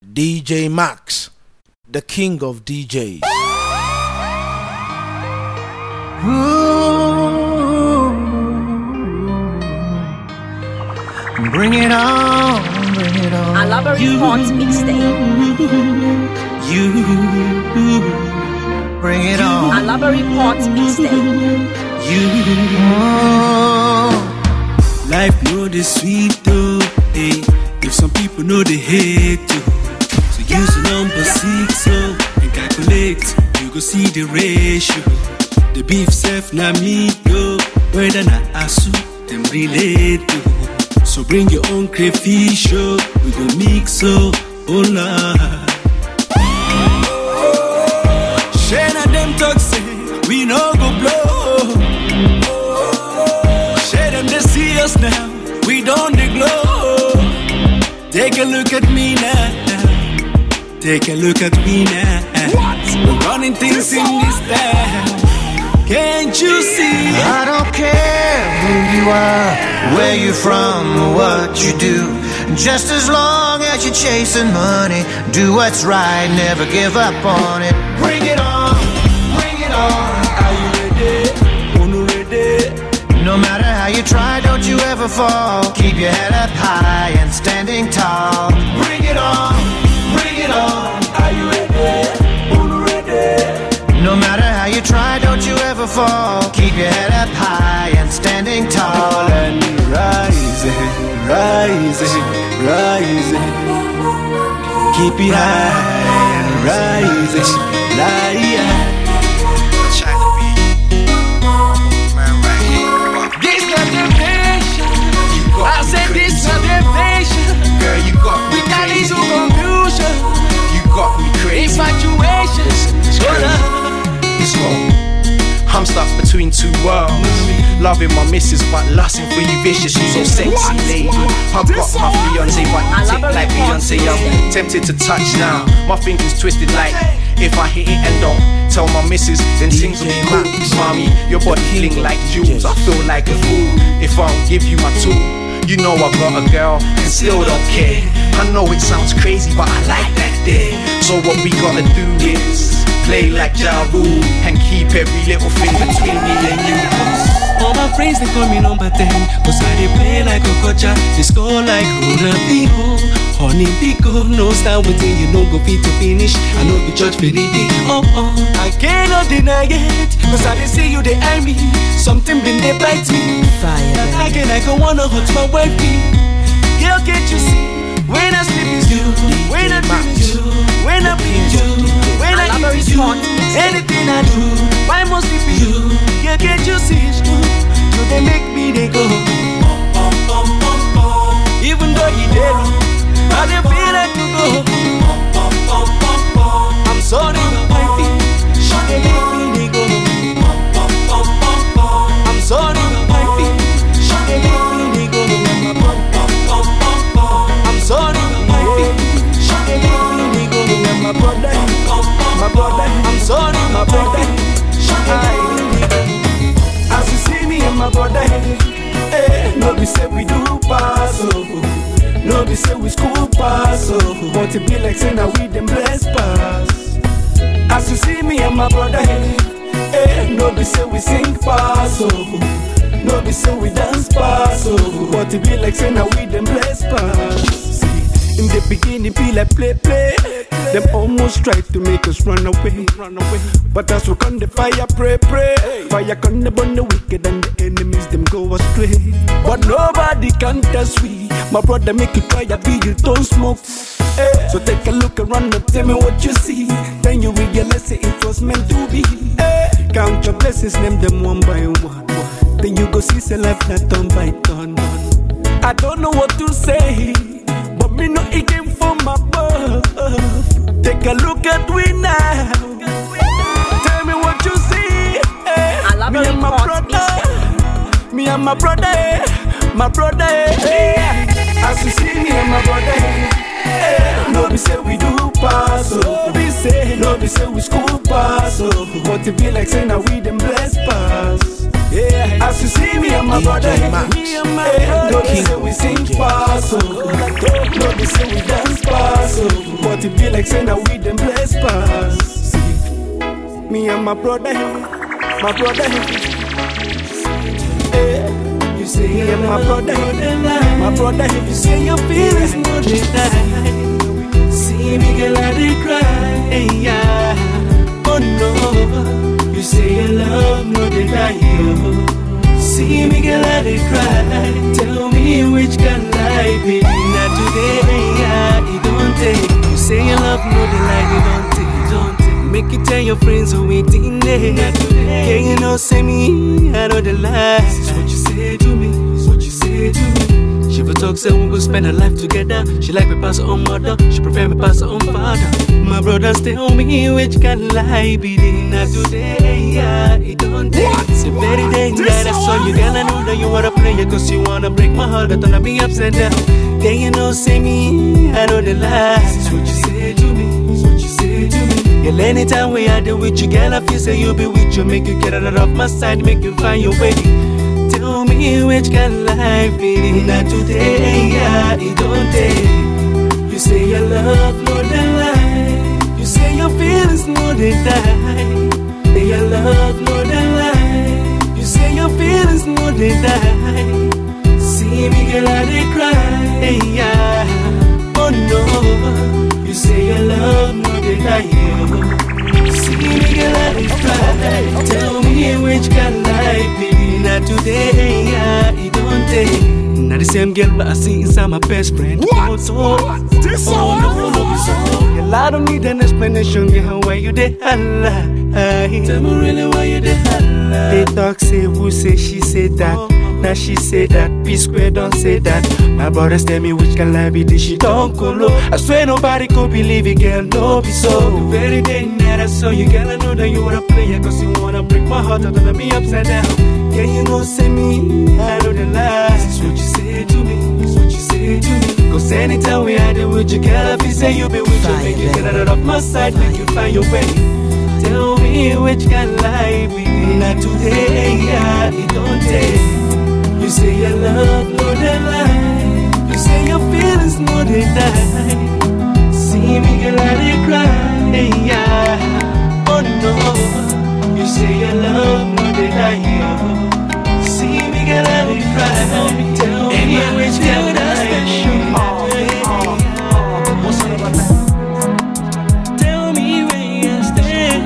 DJ Max, the king of DJs. Ooh, bring it on, bring it on. I love a report mixtape. You bring it on. I love a report mixtape. Life know the sweet though, hey. If some people know they hate you, so use the number 6 so and calculate. You go see the ratio. The beef self na me go, whether na asu them relate to. So bring your own crayfish, oh. We go mix so, oh Lord. Share na them talk say we no go blow. Share them they see us now, we don't they glow. Take a look at me now. Take a look at me now. We're running things in this town. Can't you see? I don't care who you are, where you're from, or what you do. Just as long as you're chasing money, do what's right, never give up on it. Bring it on, bring it on. Are you ready? Wanna ready? No matter how you try, don't you ever fall. Keep your head up high and standing tall. Bring it on, bring it on. Are you ready? Wanna ready? No matter how you try, don't you ever fall. Keep your head up high and standing tall. And rising, rising, rising. Keep it high and rising, rising. This not temptation. I said this not temptation. Girl, you got me We got crazy. into confusion. You got me crazy. Infatuations. It's wrong. I'm stuck between two worlds. Loving my missus, but lusting for you vicious. You so sexy, lady. I've got my fiance, but you tick like Beyonce. I'm tempted to touch now. My fingers twisted like if I hit it and don't tell my missus, then things will be cool. Mommy, your body fling like jewels. I feel like a fool if I don't give you my tool. You know I got a girl and still don't care. I know it sounds crazy, but I like that there. So what we gotta do is play like Ja Rule and keep every little thing between me and you. All my friends they call me number 10, cause I they play like a Okocha, they score like Ronaldinho. Honey Pico, no style within you no go fit to finish. I know the judge for the day. I cannot deny it, cause I they see you they eye me. Something been they bite me. Fire again I go wanna hurt my wifey. Girl, can't you see? When I sleep is you, when I dream is you, when I bleed you, when I eat is you, anything I do, why must it be you? Yeah, can't you see it's true? So they make me they go, even though he dead, I they feel like to go. I'm sorry, my wifey, she they make me they go. I'm sorry, my wifey, she they make me they go. I'm sorry, my wifey, she they make me go. My brother, I'm sorry, my brother, she they make me go. As you see me and my brother, eh, no be say we do pass, oh. No be say we school pass, oh. But it be like say now we them blessed pass. As you see me and my brother, eh, no be say we sing pass, oh. No be say we dance pass, oh. But it be like say now we them blessed pass. See, in the beginning be like play. Them almost tried to make us run away. But as we come the fire, pray. Fire come the burn the wicked and the enemies them go astray. But nobody can test we. My brother make you try be you don't smoke. So take a look around and tell me what you see. Then you realize it was meant to be. Count your blessings, name them one by one. Then you go see say life not turn by turn. I don't know what to say, but me know it came from above. Take a look at we now. Tell me what you see. I love Me a and my report brother. Me and my brother. My brother. As you see me and my brother. No be say we do pass, oh. No be say we school pass, oh. But it be like say now we them blessed pass. Yeah, as you see me and my brother, me and my brother, no be say we sing pass, oh. No be say we dance pass, oh. But it say now we them blessed pass. Me and my brother here, you say me and my brother here, you say your feelings no they die. See me girl I dey cry, yeah. Oh no, you say your love no they die, oh. See me girl I dey cry. Tell me which can I be? Not today, yeah, it don't take. You say your love no they lie, it don't take. Make you tell your friends who waiting there. Yeah, you know, say me, I know the lies. This is what you say to me, this is what you say to me. She for talk, say we will spend our life together. She like me pass her own mother, she prefer me pass her own father. My brothers tell me which can lie be the not today, yeah, it don't take. It's a very dangerous, that's all you girl, I know that you wanna play it, cause you wanna break my heart, but wanna be upside down. Yeah, you know, say me, I know the lies. This is what you say to me, this is what you say to me. Girl, anytime we are there with you, girl, I feel say you be with you. Make you get out of my side, make you find your way. Tell me which can life be? Not today, yeah, it don't take. You say your love, no they lie. You say your feelings, no they die. Say your love, no they lie. You say your feelings, no they die. See me, girl, I dey cry, yeah. Oh no, you say your love, no they die. See me, girl, I dey cry. Tell me which can I be? Not today, yeah, it don't take. Now the same girl I see inside my best friend. What? Oh no, girl, I don't need an explanation. Girl, why you dey holla? Tell me really why you dey holla. They talk, say who say, she say that. Now she say that, P-Square don't say that. My brothers tell me which can lie be this, she don't go low. I swear nobody could believe it, girl, no be so. The very day that I saw you, girl, I know that you wanna play it, cause you wanna break my heart, I wanna be upside down. Yeah, you know, say me, I know the lies. This is what you say to me, this is what you say to me. Cause anytime we had it with you, girl, I feel say you be with you. Make you get out of my side, make you find your way. Tell me which can lie be? Not today, yeah, it don't take. You say your love, no they lie. You say your feelings, no they die. See me, girl, I dey cry, yeah. Oh no, you say your love, no they die. See me, girl, I dey cry. Tell me which can I be? Tell me where you stand.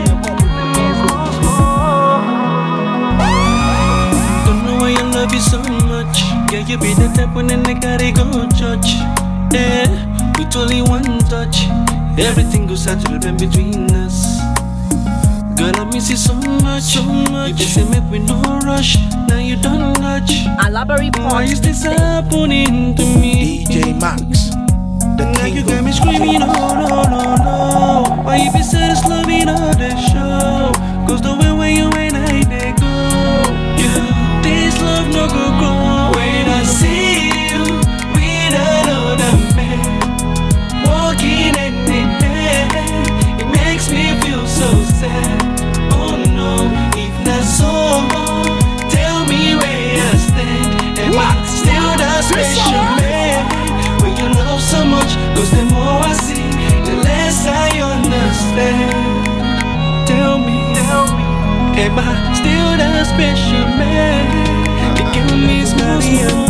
Don't know why I love you so much. Yeah, you be the type when they gotta go church. Yeah, with only one touch, everything goes out to the pen between us. Girl, I miss you so much, so much. You say make me no rush, now you don't touch. Alabari Why is this happening to me? DJ Max, the Now king you of got me screaming, no. Why you be sad as loving all the show? Cause the way where you and I they go, yeah. This love no go grow. When I see you with another man, walking in the air, it makes me feel so sad. Oh no, if not so, tell me where I stand. Am I still that special man? When you love so much, cause the more I see, the less I understand. Tell me, am I still that special man? You give me small.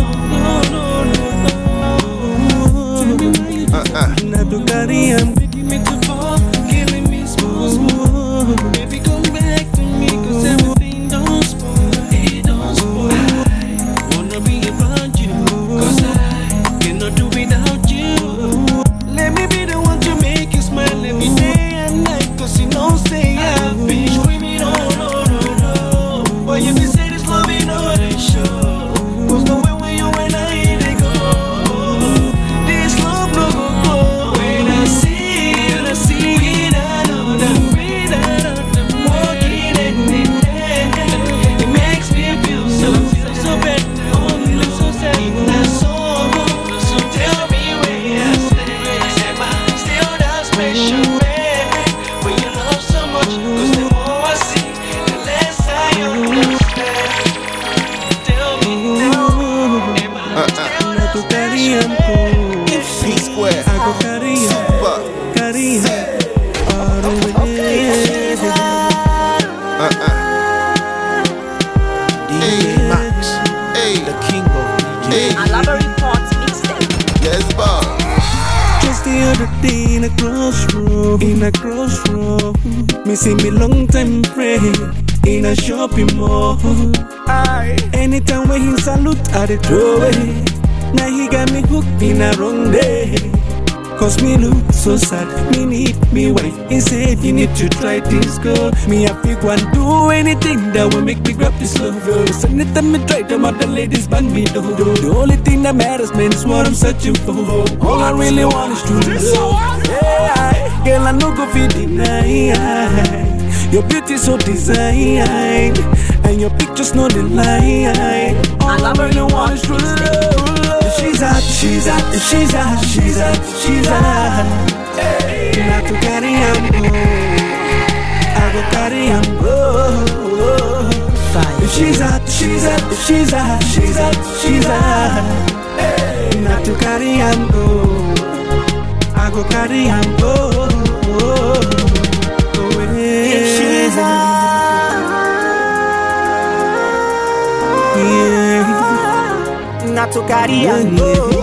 Tell me why you do not to carry on, making me to fall, killing me small. Baby, come back to me, cause everything don't spoil, it don't spoil. I wanna be around you, cause I cannot do without you. Let me be the one to make you smile every day and night, cause you know say I've been screaming, no. Why you be say this love ain't all they show? Cause the way when you and I they go, this love no go go. When I see it, I know that walking in the air, it makes me feel so bad. Oh, feel so sad. That's so tell me where I stand. Am I still that special man? When you love so much, cause the more I see, the less I understand. Tell me, am I still that special man? P-Square, Super, other day in a crossroad, me see me long time pray in a shopping mall. Anytime when he salute, I dey throw away. Now he got me hooked in a wrong day. Cause me look so sad, me need me wife. He said you need to try this girl. Me a big one, do anything that will make me grab this love. So anytime me try, them other ladies bang me though. The only thing that matters, man, is what I'm searching for. All I really want is true love. Yeah, girl, I no go fit deny. Your beauty so designed, and your pictures no the lie. All I really want is true love. She's out. Not to carry on, I go carry on. She's out. Not to carry on, I go carry on. She's out. Yeah. Not to carry on.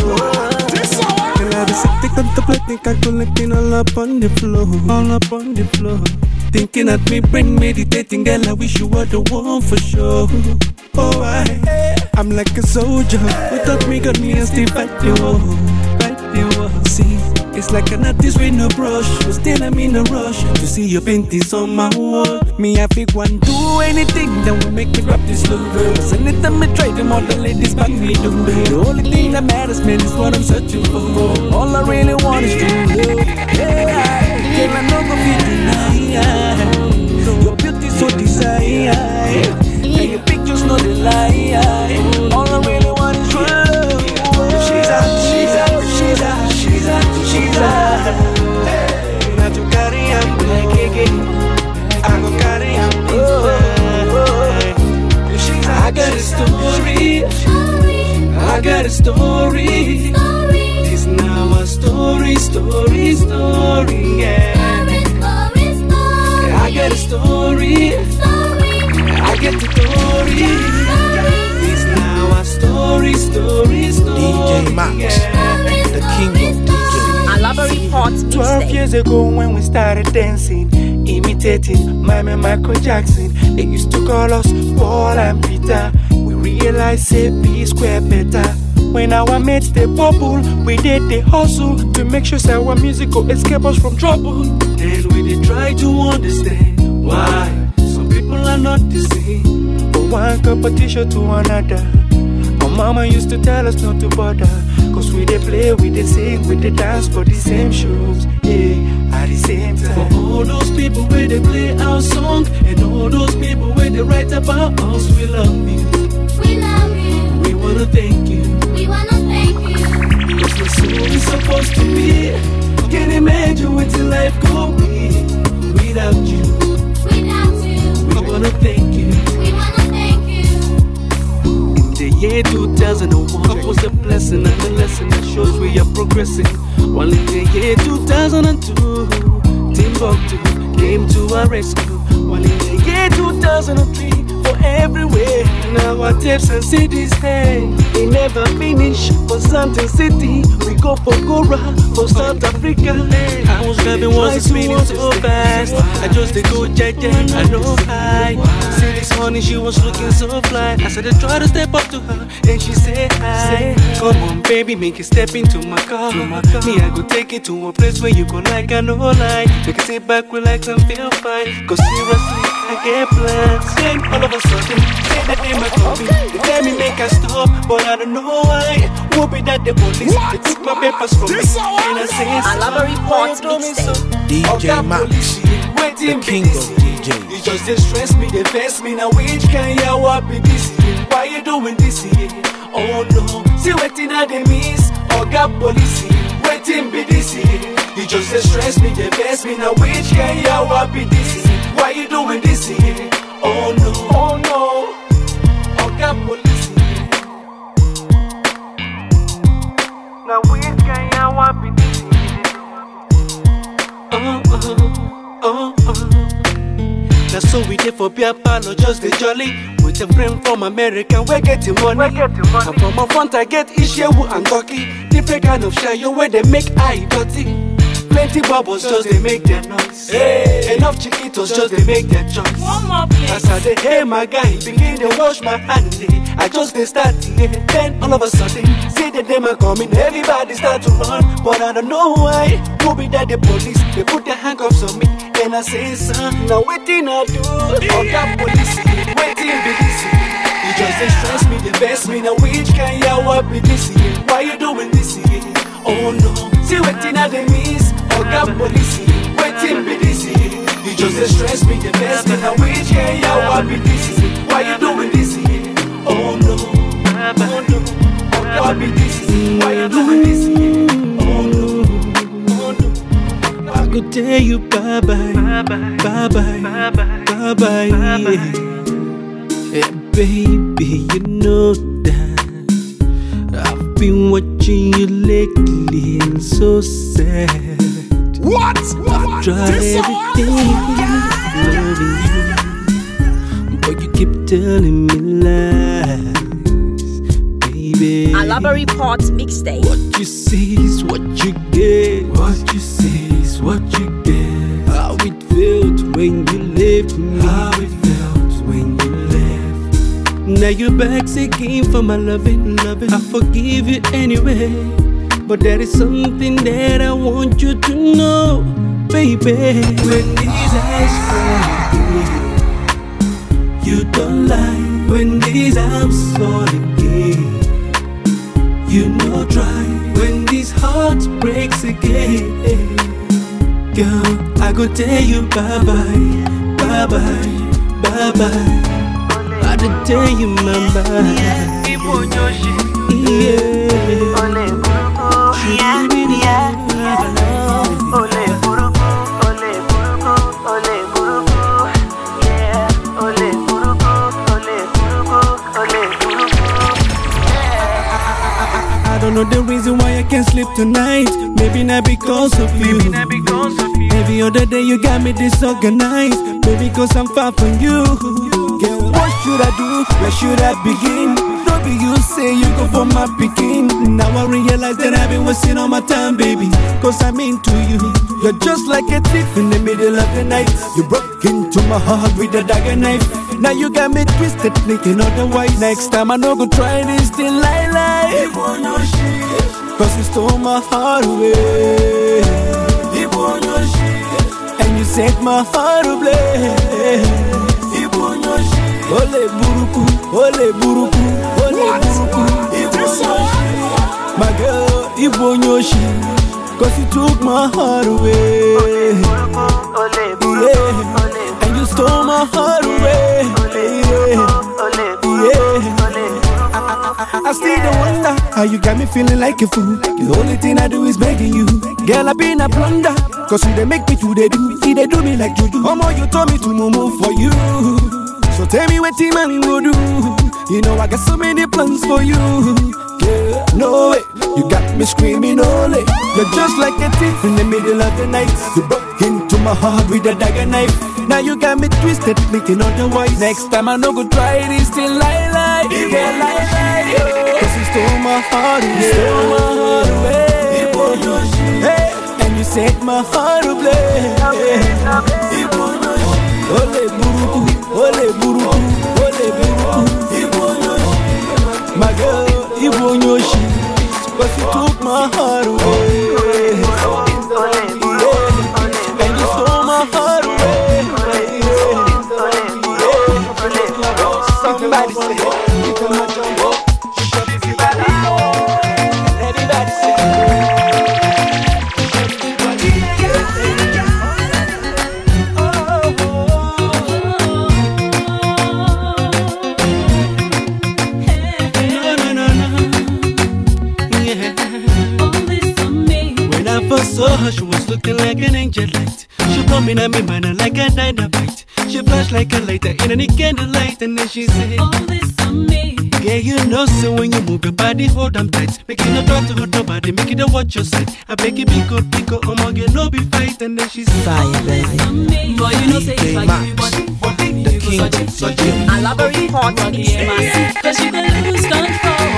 Contemplating, calculating all up on the floor. Thinking at me, brain meditating, girl, I wish you were the one for sure. Oh, I'm like a soldier without me, got me and still fight the war. See, it's like an artist with no brush, but still I'm in a rush to see your paintings on my wall. Me, I think one do anything that will make me grab this love. And anytime I try, them all the ladies bang me do. The only thing that matters, man, is what I'm searching for. All I really want is true love. Yeah, girl, I know go fit deny. Your beauty so desired, and your pictures no the lie. All I really want is true love. She's out. Not to carry on, I go carry on. I got a story. This now a story, yeah. I got a story. I get the story. This now a story, DJ Max, yeah. the king of DJs. Elaborate Hot 12 Mixtape. years ago when we started dancing, imitating Mime and Michael Jackson. They used to call us Paul and Peter. We realized say P square better. When our mates they bubble, we did the hustle to make sure that our music go escape us from trouble. Then we did try to understand why some people are not the same. From one competition to another. My mama used to tell us not to bother, cause we dey play, we dey sing, we dey dance for the same shows, yeah, at the same time. For all those people where they play our song, and all those people where they write about us, we love you. We wanna thank you. Cause we're so we supposed to be. Can't imagine what your life gon' be without you. We wanna thank you. In the year 2001 was a blessing and a lesson that shows we are progressing. While in the year 2002, Timbuktu came to our rescue. While in the year 2003, for everywhere, now our tapes and CDs, hey, they never finish. For Santon City, we go for Gora, for South Africa. I was driving, wasn't speeding so fast. I just did go jaja, I know I. See this honey, she was looking so fly. I said I try to step up to her, and she said hi. Come on, baby, make it step into my car. Me, I go take it to a place where you go like I know lie. We can sit back, relax, and feel fine. Cause seriously, I get plans. Then all of a sudden, say that they might call me. They tell me make I stop, but I don't know why. Won't be that the police, they took my papers from me. And I say, Elaborate Hot Mixtape. DJ Max, the king of DJs. You just they stress me, they vex me. Now which can you what be this year? Why you doing this here? Oh no, see waiting at the miss or got police here. Waiting be this year. You just they stress me, they vex me. Now which can you what be this year? Why you doing this here? Oh no, or got police here. Now which can you what be this year? That's so we did for beer palo, just the jolly. With get a friend from America, we're getting money. And from my front I get Ishewu and Turkey. Different kind of shayo where they make eye dirty. Plenty bubbles just they make their noise. Hey. Enough chiquitos just they make their choice. One more please. As I dey hey my guy, begin to wash my hand. I just they start then all of a sudden, see the them are coming, everybody start to run. But I don't know why. Who be that the police? They put their handcuffs on me. Then I say, son, now waiting I do. All that police, waiting be this. You just they stress me, they best me. Now which can ya what be this? Why you doing this? Oh no, see waiting at the miss. All that police, waiting be this. You just they stress me, they best me. Now which can ya what be this? Why you doing this? Oh no, oh no, oh God be this. Why you doing this? Oh no, oh no. I could tell you bye bye, bye bye, bye bye, bye bye. Yeah, baby, you know that I've been watching you lately and so sad. What? I've tried everything, loving you, but you keep telling me lies, baby. Alaba Report Mixtape. What you see is what you get. What you see is what you get. How it felt when you left me. How it felt when you left. Now you're back again for my loving. I forgive you anyway. But there is something that I want you to know, baby. When these eyes fall, you don't lie. When these arms fall again, you know try. When this heart breaks again, girl, I go tell you bye bye, bye bye, bye bye. I go tell you my bye. Yeah. I don't know the reason why I can't sleep tonight. Maybe not because of you. Every other day you got me disorganized. Maybe cause I'm far from you. Girl, what should I do? Where should I begin? Don't be you say you go for my picking. Now I realize that I've been wasting all my time, baby. Cause I'm into you. You're just like a thief in the middle of the night. You broke into my heart with a dagger knife. Now you got me twisted, thinking otherwise. Next time I know go try this thing like life. Cause you stole my heart away. And you set my heart ablaze. Ole buruku, ole buruku, ole buruku. My girl, Ibonyoshi, cause you took my heart away. Yeah. And you stole my heart away. Yeah. I still don't wonder how you got me feeling like a fool. The only thing I do is begging you. Girl, I been a blunder. Cause you they make me do they do. See they do me like juju. Mama, you told me to move for you. So tell me what team I go do. You know I got so many plans for you. Yeah, no way, you got me screaming ole. You're just like a thief in the middle of the night. You broke into my heart with a dagger knife. Now you got me twisted, thinking otherwise. Next time I know go try this till lie. Yeah, lie. Cause you stole my heart away. Hey, and you set my heart ablaze. Ole buruku, ole buruku, ole buruku. My girl, Ibonyoshi, cause you took my heart away. Yeah. And you stole my heart away. Yeah. Somebody say, you come jumbo. Everybody say, saw her, she was looking like an angel light. She brought me to me mind like a dynamite. She flashed like a lighter in any candlelight, and then she said, all this on me. Yeah, you know, so when you move your body, hold them tight. Make it not talk to hurt nobody, make it a watch your side. I beg you, pick up, oh my girl, no be fight. And then she said, fire, baby. Boy, you know, say if I give you body, king of DJ. I love a report mixtape. Cause you can lose control.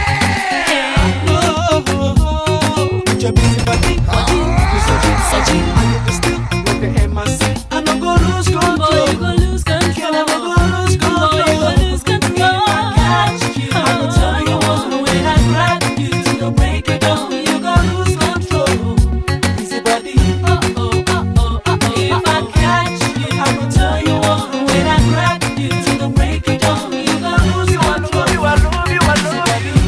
Put your busy body, searching. I get the still with the MIC. I no go lose control. Boy, you gon' lose control. Girl, I no go lose control. Boy, you gon' lose control. Catch you. I go tell you one when I grab you. So break it down, you gon' lose control. Busy body, if I catch you, I go tell you one when I grab you. So break it down, you gon' lose control. I love you, I love you.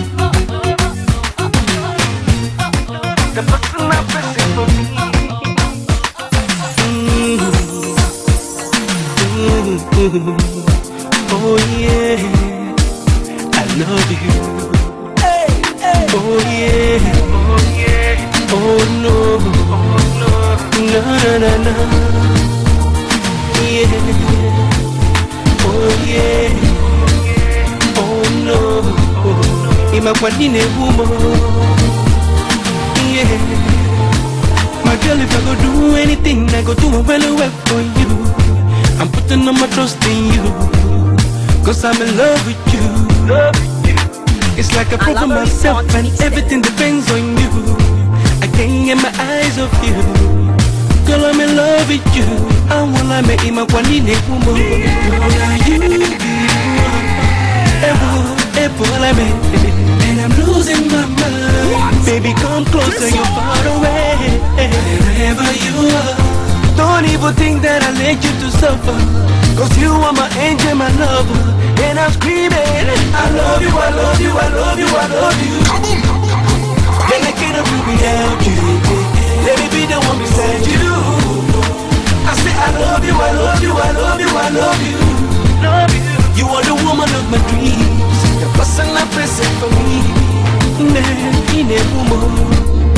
The person I'm pressing for me. Oh yeah, I love you. Hey, hey. Oh yeah, oh yeah. Oh no, no, no, no. Yeah, oh yeah, oh no. Imakwanine humo. Yeah, my girl, if I go do anything, I go do a well for you. I'm putting all my trust in you, cause I'm in love with you. It's like I prove myself and everything depends on you. I can't get my eyes off you. Girl, I'm in love with you. I wanna make him a one in a woman. And I'm losing my mind. Baby, come closer, you're far away. Wherever you are, don't even think that I let you to suffer, cause you are my angel, my lover. And I'm screaming, I love you, I love you, I love you, I love you. And I cannot do without you. Let me be the one beside you. I say I love you, I love you, I love you, I love you. You are the woman of my dreams, the person I'm pressing for me. In a woman,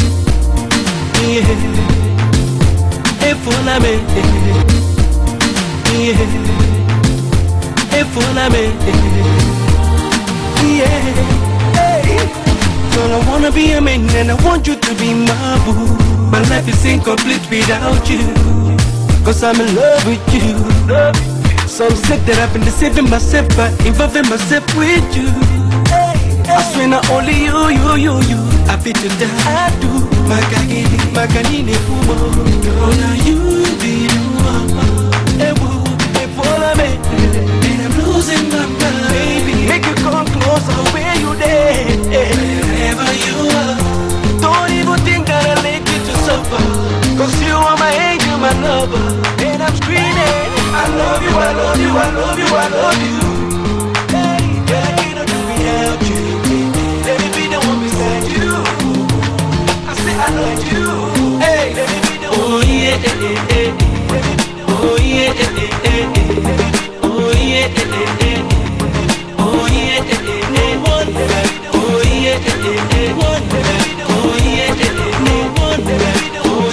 yeah. Efolame, yeah. Efolame, yeah. Hey. Girl, I wanna be a man and I want you to be my boo. My life is incomplete without you, cause I'm in love with you. So I'm sick that I've been deceiving myself by involving myself with you. I swear not only you. I feel to die, I do. Maganini, Fumo. Girl, now you be the one. And I'm losing my mind. Baby, make you come closer where you there. Wherever you are, don't even think that I'll let you to suffer, cause you are my angel, my lover. And I'm screaming, I love you, I love you, I love you, I love you. Hey, girl, I cannot do without you. Let me be the one beside you. I say I love you. Hey, let me be the one. Oh yeah, oh yeah, oh yeah, oh yeah, no one, oh yeah, one, oh yeah, no one, oh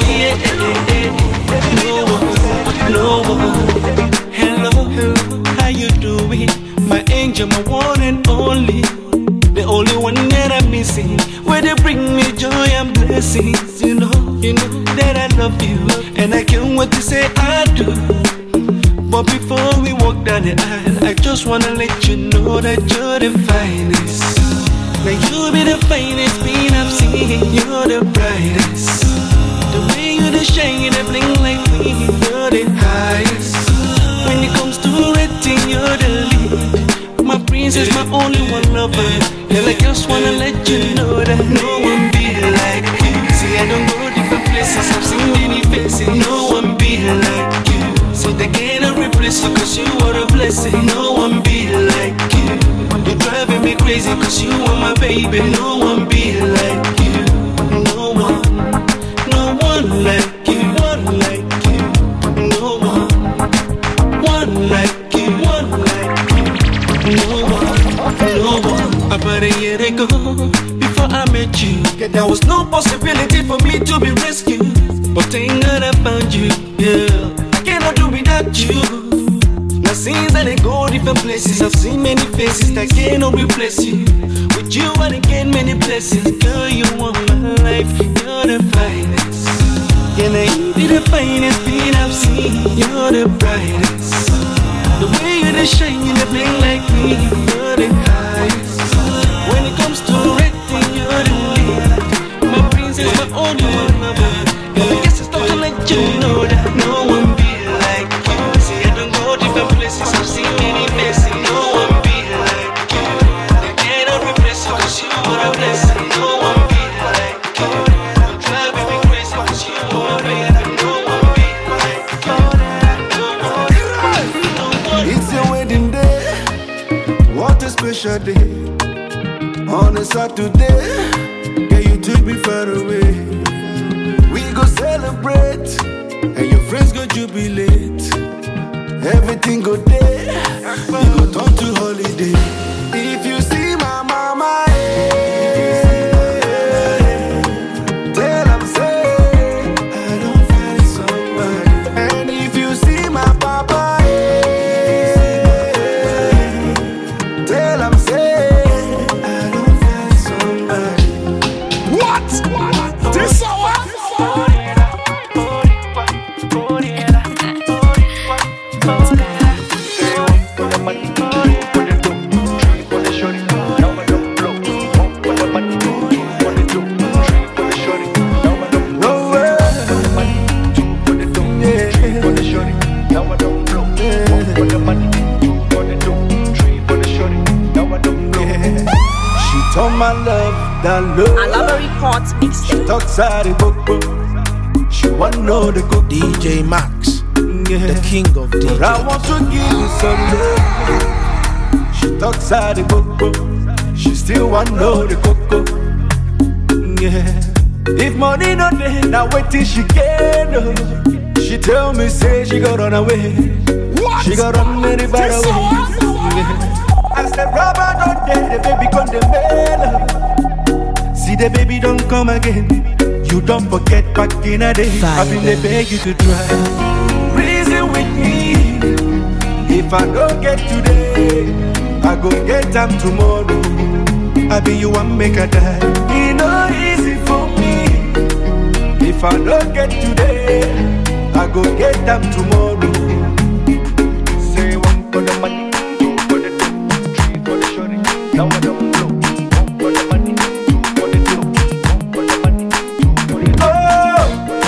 yeah, no one. Hello, how you doing? My angel, my one and only, the only one that I'm missing. Where they bring me joy and blessings, you know that I love you, and I can't wait to say I do. But before we walk down the aisle, I just wanna let you know that you're the finest. Now you be the finest being I've seen. You're the brightest. The way you the shine, you the bling like me. You're the highest. When it comes to rating, you're the lead. My princess, my only one lover. Girl, I just wanna let you know that no one be like you. See, I don't go different places, I've seen many faces. No one be like you. So they cannot replace you, cause you are a blessing. No one be like you. You're driving me crazy, cause you are my baby. No one be like you. No one like you. One like you. No one like you. One like you. No one. About a year ago, before I met you, there was no possibility for me to be rescued. But thank God I found you, yeah. I cannot do without you. Now since I didn't go different places, I've seen many faces that cannot replace you. With you I done gain many blessings. Girl, you want my life, you're the finest. Yeah, now you be the finest being I've seen. You're the brightest. The way you dey shine, you dey bling like me. You're the highest. When it comes to rating, you're the lead. My princess, my only one lover. I guess it's not to let you know that no one be like you. See, I don't go different places, I've seen many places. No one be like you. They cannot replace you, cause you are a blessing. No one be like you. Don't drive me crazy, cause you are a baby. No one be like you. It's your wedding day. What a special day. On a Saturday, yeah, you took me far away. We go celebrate, and your friends go jubilate. Everything go there, you go turn to holiday. If you see my mama, tell them say I don't find somebody. And if you see my papa, tell them say I don't find somebody. What? This hour? She told my love that love. Alaba Reports She mixtape. talks out the book. She wanna know the cook. DJ Max, the king of But I DJ. want to give you some love. She talks out the book. She still wanna know the cocoa. Yeah. If money no day, now wait till she get no. She tell me say she got run away. What? She got run very far This away. hour? Yeah. I said rubber don't day, the baby come the mail. See the baby don't come again. You don't forget back in a day. I've been there beg you to try. Reason with me. If I don't get today, I go get them tomorrow. I be you one make a die. It no easy for me. If I don't get today, I go get them tomorrow. Say one for the money, two for the dough, three for the shorty. Now I don't blow. One for the money, two for the dough, one for the money, two for the dough. Oh,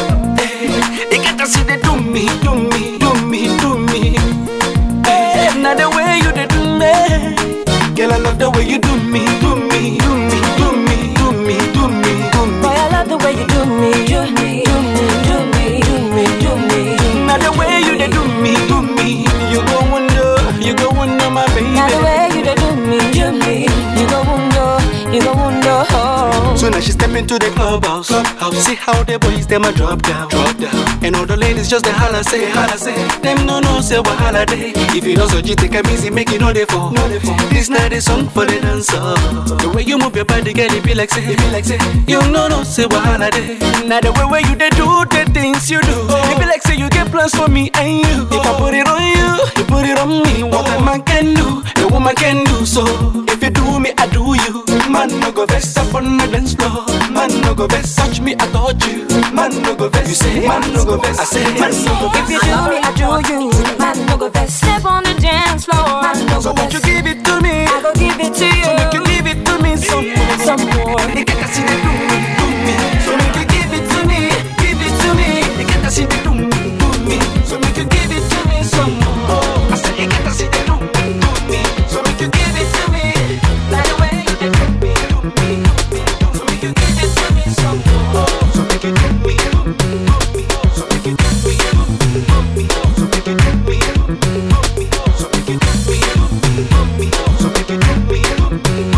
They get to see they do me, do me, do me, do me. Hey, now the way you they do me, girl, I love the way you do me, do me, do me, do me, do me, do me, do me. Boy, I love the way you do me, do me, do me, do me, do me, do me. Now the way you they do me, you go wonder, my baby. Now the way you do me, you go wonder. So now she step into the clubhouse. See how the boys them a drop down. And all the ladies just the holla say. Them no say what holiday. If you don't so you take a easy, make it no dey for. This night is song for the dancer. The way you move your body, girl, it be like say. You no say what holiday. Now the way you they do the things you do. It be like say you get plans for me and you. If I put it on you, you put it on me. What a man can do, a woman can do. So if you do me, I do you. Man no go vex up on the dance floor. Man no go vex, touch me, I touch you. Man no go vex, you say. Man no go vex, I say. Man no go vex. If you do me, I do you. Man, no go best. Step on the dance floor. Man, no So go won't you best. give it to me? I go give it to you. So make you give it to me some more. Some more. They get to see the do me. So make you give it to me, give it to me. They get to see the do me. So make you give it to me some more. I said they get to see the do me. So make you give it to me. Like the way you did do me. So make you give it to me some more. So make you do me. So make you do me. So make you do me. So make you do me. So make you do me.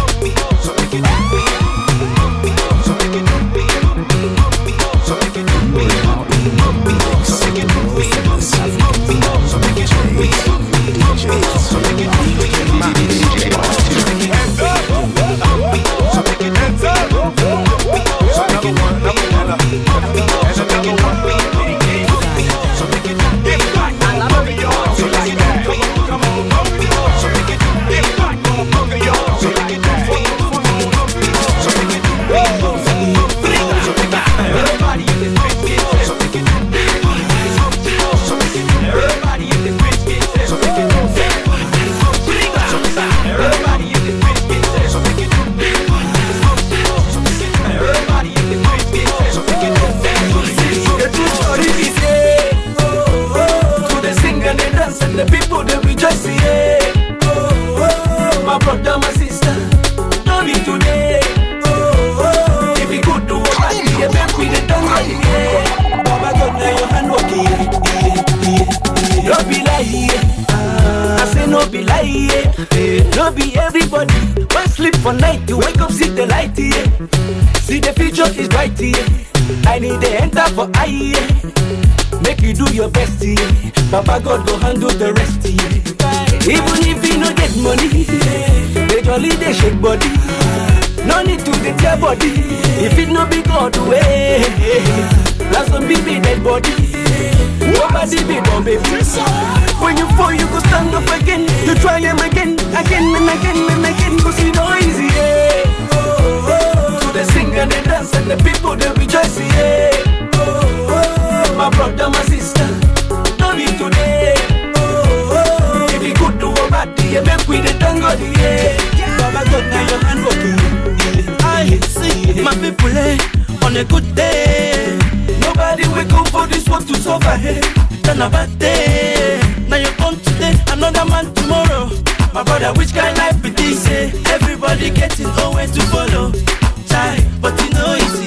for night, you wake up, see the light, yeah. See the future is bright, yeah. I need to enter for eye, yeah. Make you do your best, yeah. Papa God go handle the rest, yeah. Even if you no get money, they jolly, they shake body. No need to get your body. If it no be God way, that's some baby dead body. Nobody be born, baby. When you fall, you go stand up again. You try them again, again and again and again. Cause it's no easy, yeah. So they sing and they dance and the people they rejoice, yeah. My brother, my sister, don't be today. If you could do a bad day, make we the tango, yeah. Baba God, now your hand working. I see my people on a good day. Nobody wake up for this one to suffer. Turn a bad day. Now you're on today, another man tomorrow. My brother, which kind of life be this? Everybody getting nowhere to follow. Try, but you know easy.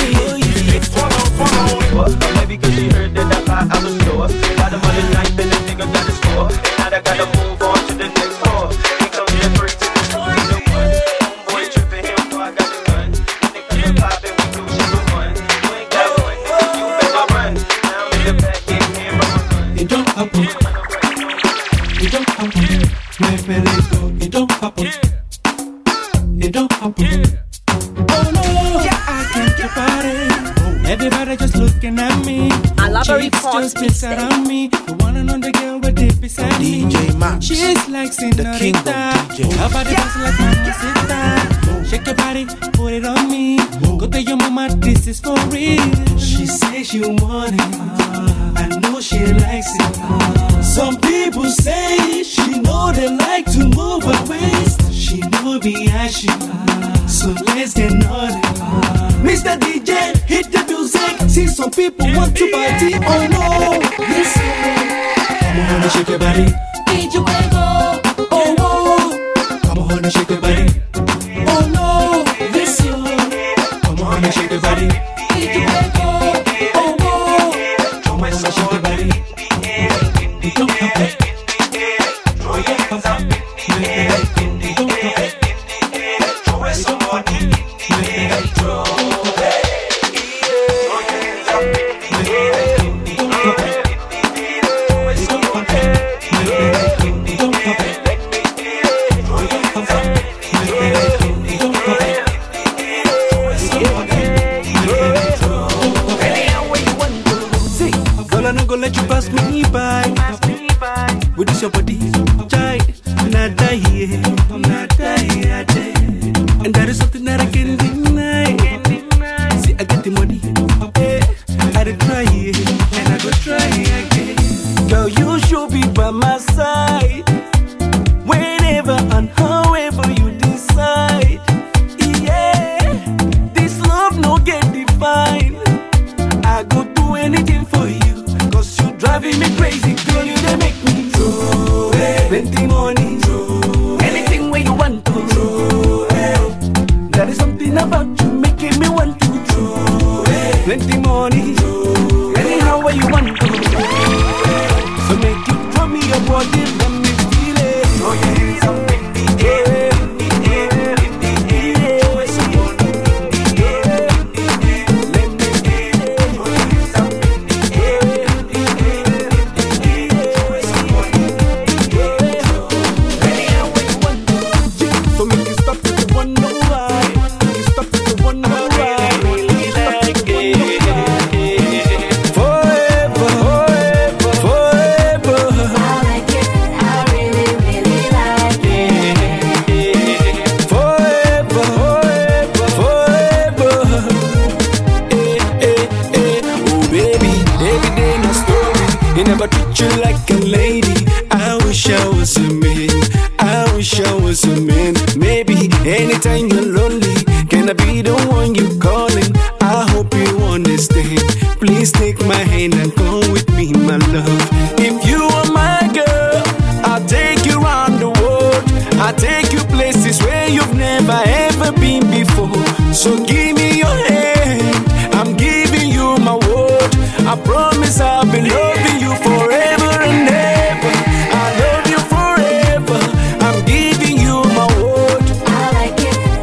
Maybe cause she heard that I was slow. Got the money night, then the nigga got the score. Now I gotta move on to the next floor. He come here first to the story. Boy tripping him, so I got the gun. Nigga poppin', we do shit for fun. You ain't got one, you better run. Now I'm in the back, getting him by my gun. It don't happen. It don't happen. Where they go, it don't happen. It don't happen. Oh no, I can't get about it. Everybody just looking at me. I love her Chicks reports, just piss around me. The one and only girl with deep beside me. DJ Max, She's like the king of Senorita. DJ. Her body dancing like Mama Sita. Shake your body, put it on me. Go tell your mama this is for real. She says she want it. I know she likes it. Some people say she know they like to move her waist. She know be ashy. So let's get naughty. Mr. DJ, hit the music. See some people want to party. Oh no, listen. Come on, honey, shake your body. Did you go? Oh no. Come on, honey, shake your body. Oh no, listen. Come on, honey, shake your body. Did you go? Oh no. Come on, honey, shake your body. It don't happen. It don't happen. It don't happen. Go let you pass me by. With this your body, child, not die, not die. And that is something that I can't deny. See, I get the money, I did try it, and I go try again. Girl, you should be by my side, whenever and however you decide. Yeah, this love no get defined. I go do anything for you. Driving me crazy, girl, you they make me throw it. Plenty money, throw anything where you want to throw it. There is something about you making me want to throw it. Plenty money, throw anyhow where you want to throw it. So make you throw me your body, let me feel it. Throw your hands up in the air. Anytime you're lonely, can I be the one you calling? I hope you understand. Please take my hand and come with me, my love. If you are my girl, I'll take you around the world. I'll take you places where you've never ever been before. So give me your hand, I'm giving you my word. I promise I'll be loving you forever and ever. I love you forever, I'm giving you my word. I like it,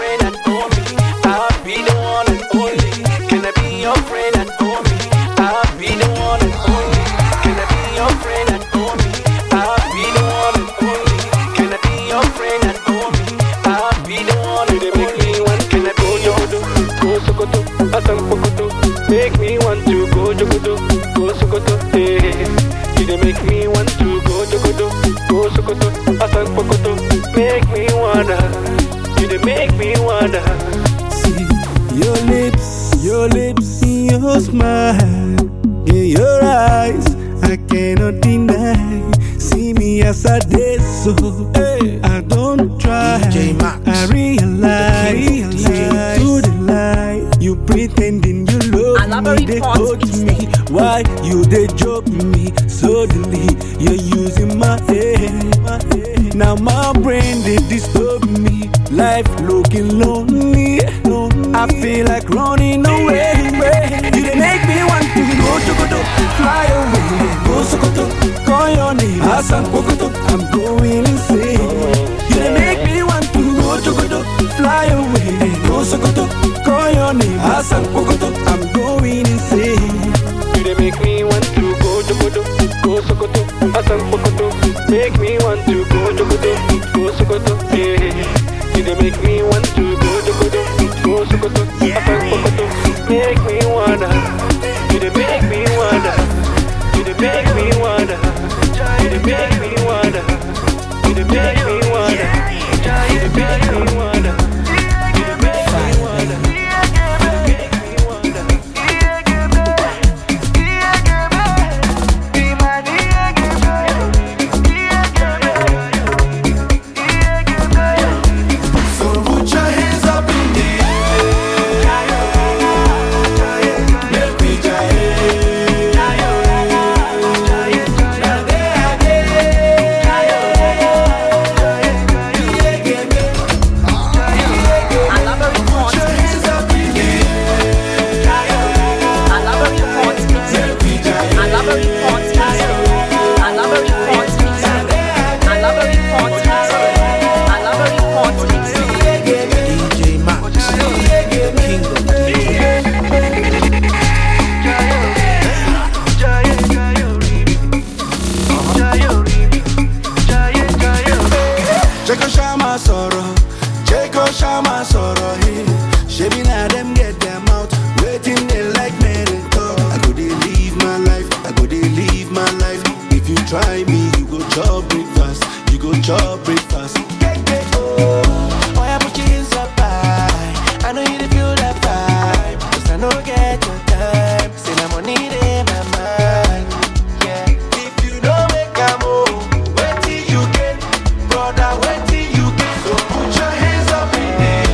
friend and only? I'll be the one and only. Can I be your friend and only? I'll be the one and only. Can I be your friend and only? I'll be the one and only. Can I be your friend and only? I'll be the one and only. Make me want. Can I go jogodo, go sokoto, asang pokoto. Make me want to go jogodo, go sokoto. Hey, you make me want to go jogodo, go sokoto, asang pokoto. Make me wanna, you make me wanna. See your lips, your smile, in your eyes, I cannot deny. See me as I did, so I don't try. DJ Max, I realize to the lie. You pretending you love me, they hurt me. Why you they joke me? Suddenly you're using my head. Now my brain they disturb me. Life looking lonely. I feel like running away. You they make me want to go Jogodo, fly away. Go Sokoto, call your name Hassan Pokoto. I'm going insane. You they make me want to go Jogodo, fly away. Go Sokoto, call your name Hassan Pokoto. I'm going insane. You they make me want to go Jogodo, go Sokoto, Hassan Pokoto. Make me want to go Jogodo, go Sokoto. Yeah. You they make me want to go Jogodo, go Sokoto, Hassan Pokoto. Make me wanna. You they make me wanna. You they make me wanna. You they make me wanna. You they make me wanna. You they make me wanna. You they make me wanna. Try me, you go chop breakfast. You go chop breakfast. Oh, I put you in so high. I know you feel that vibe. Cause I know get your time. Say my money in my mind. Yeah. If you don't make a move, wait till you get. Brother, wait till you get. So put your hands up in the air.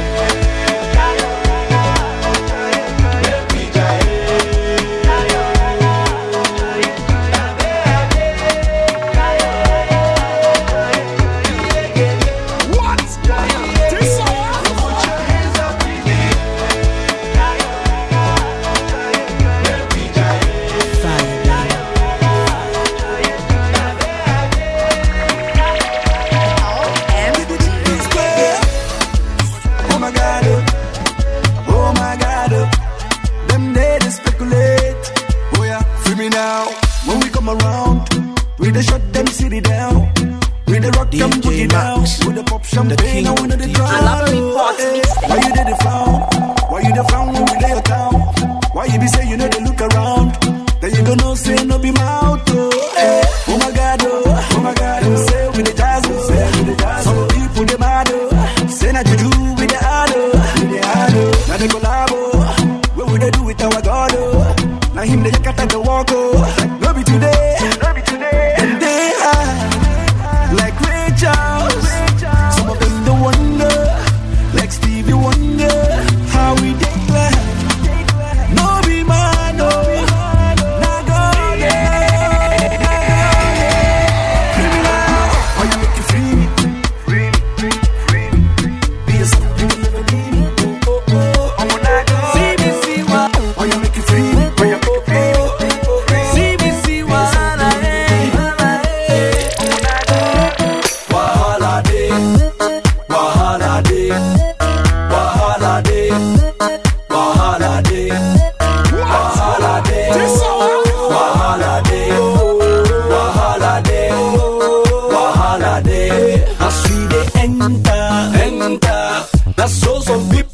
Like Ray Charles, some of them the wonder, like Stevie Wonder.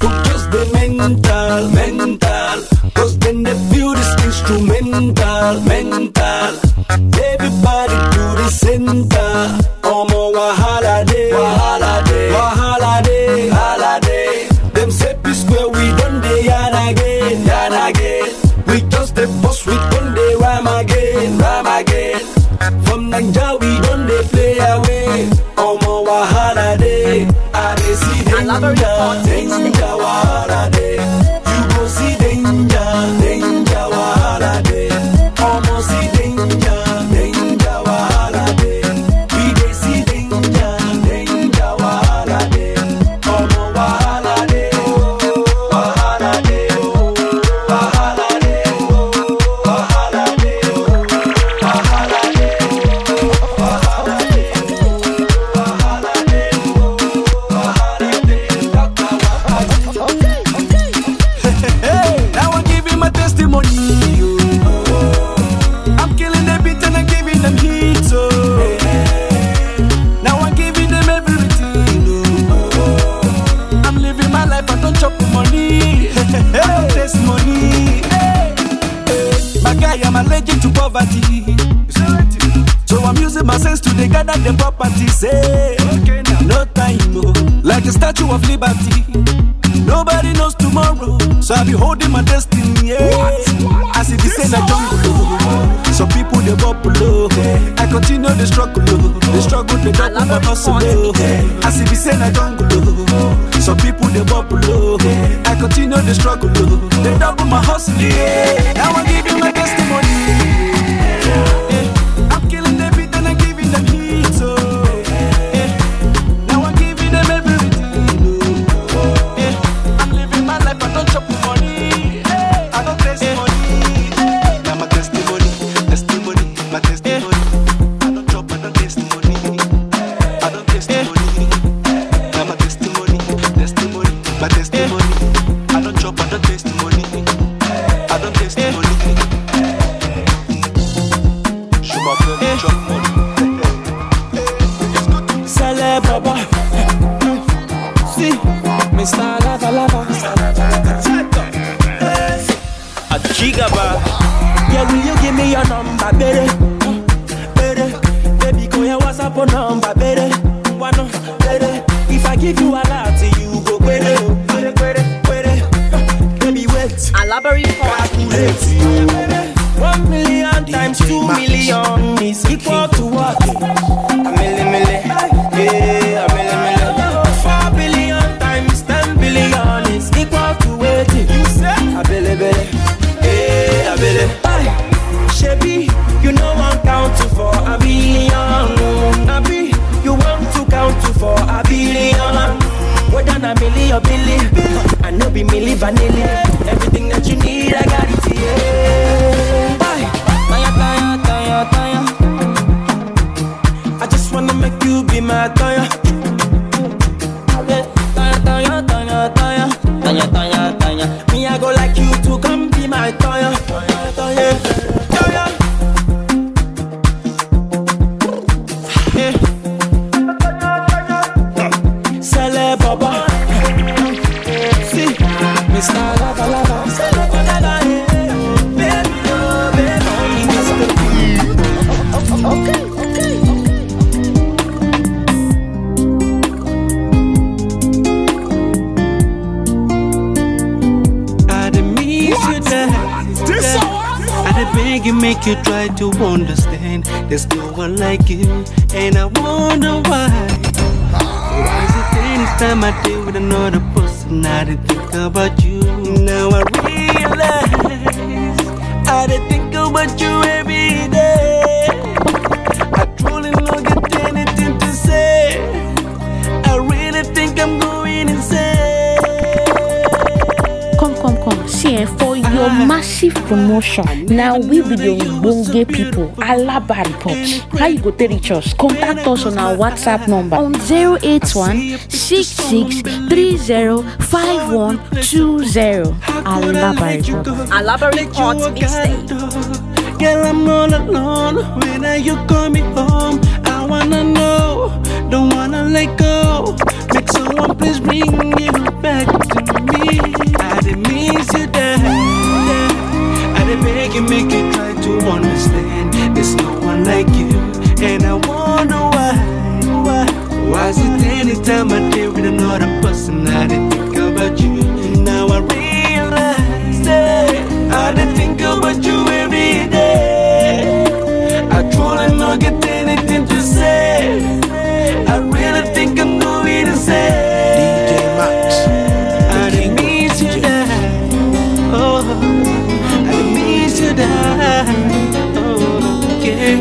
who just the mental. Cause when they feel this instrumental, everybody to the center. Omo wahala day. Them say peace where we done the yarn again. We just the boss, we done the rhyme again. From Nanja we done the play away. Omo wahala day. I dey see danger wahala day. You go see danger wahala day. Omo see danger wahala day. We dey see danger wahala day. Omo wahala day. Wahala day. Wahala day. Wahala day. Wahala day. Now I'm giving my testimony. I'm killing the beat and I'm giving them heat. Now I'm giving them everything. I'm living my life, I don't chop money. Testimony. My guy, I'm allergic to poverty. So I'm using my sense to gather the property. Say, no time, like a Statue of Liberty. Nobody knows tomorrow, so I'll be holding my destiny. As if it's in a jungle, some people they bubble. I continue the struggle, they double my hustle. As if it's in a jungle, some people they bubble. I continue the struggle, they double my hustle. Now I'm giving my testimony. I'm killing the beat and I'm giving them heat. Now I'm giving them everything. I'm living my life, I don't chop money. I don't testimony. Now my testimony, my testimony. I don't chop, I don't testimony. I don't testimony. Now my testimony, my testimony. I don't chop, I don't testimony. I don't testimony. Sale baba, see, Mr. Lava, a gigaba. Yeah, will you give me your number, baby? Baby, go your WhatsApp number, baby. If I give you a lot, you go baby, wait. Alabari Calculate. 1 million times 2 million is equal to what? A million, yeah, a million. 4 billion times 10 billion is equal to what? You say? A billion, yeah, a billion. Shebi, you know I'm counting for a billion. Abi, you want to count for a billion. More than a million, billion. I know be milli vanilla. Everything that you need, I got it here. Bye. Taya. I just wanna make you be my taya. Taya. Me, I go like you to come be my taya. Sale baba. See, Mr. Lava. Okay. I didn't mean you that. I didn't beg you, make you try to understand. There's no one like you, and I wonder why. Why is it anytime I deal with another person, I didn't think about you? Now I realize I didn't think about you every day. I truly don't get anything to say. I really think I'm going insane. Come. See, for your massive promotion, now we be the Bonge people, Alaba Report. How you go to reach us? Contact us on our WhatsApp number on 081 66305120. Alaba Report. Alaba Report mixtape. Girl, I'm all alone. When are you coming home? I wanna know. Don't wanna let go. Make so Someone please bring you back to me. I did miss you there. I did beg you, make you try to understand. There's no one like you, and I wonder why is it anytime I deal with another person I did think about you. Now I realize that I did think about you every day. I truly not get anything to say. I really think I'm going to say DJ Max, I didn't miss you there. Oh, I didn't miss you there. Oh,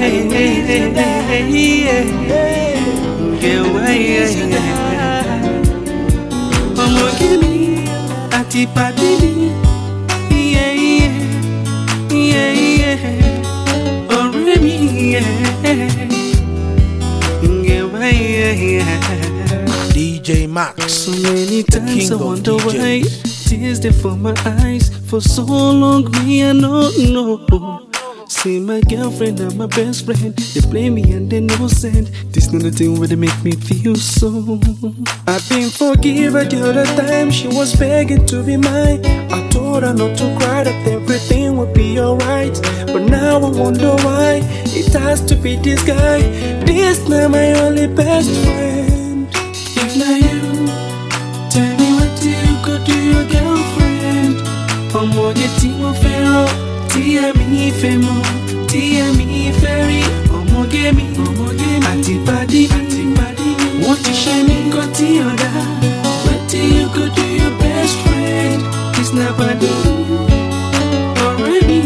I'ma give me a tip of the DJ Max, so many the times king I of wonder why DJs. tears there for my eyes. For so long me I don't know. See my girlfriend and my best friend, they play me and they no send. This not the thing where they make me feel so. I've been forgiven the other time she was begging to be mine. I told her not to cry, that everything would be alright. But now I wonder why it has to be this guy. This not my only best friend. If not you, tell me what you could do your girlfriend. I'm more getting a pharaoh. Tia mi femo, tia mi ferry. Omo ge mi, antibody. Want to shine me got the other. What do you could do your best friend? It's nobody already.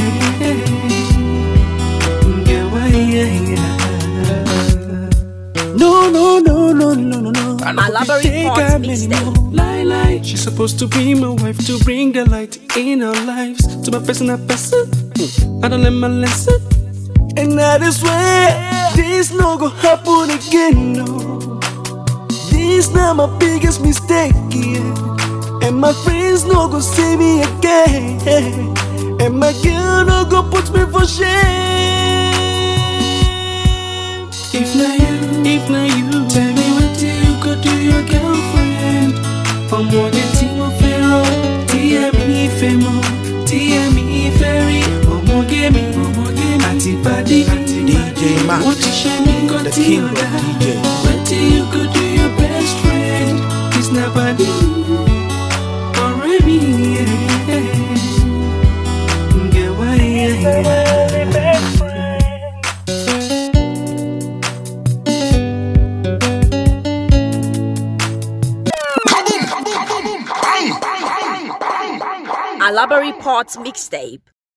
No. Malabary Port Mixtape. Lie. She's supposed to be my wife to bring the light in our lives. To my personal person, I don't learn my lesson. And I swear, this no go happen again, no. This not my biggest mistake, yeah. And my friends no go see me again. And my girl no go put me for shame. If not you, tell me what you could do your girlfriend. I'm more getting a pharaoh. Tia mi femo, tia mi ferry. Omo ge mi, antibody. DJ Max, Want to shine me got the king of DJs. What you could do your best friend? It's nobody already. Get why best friend. Malabary Port Mixtape.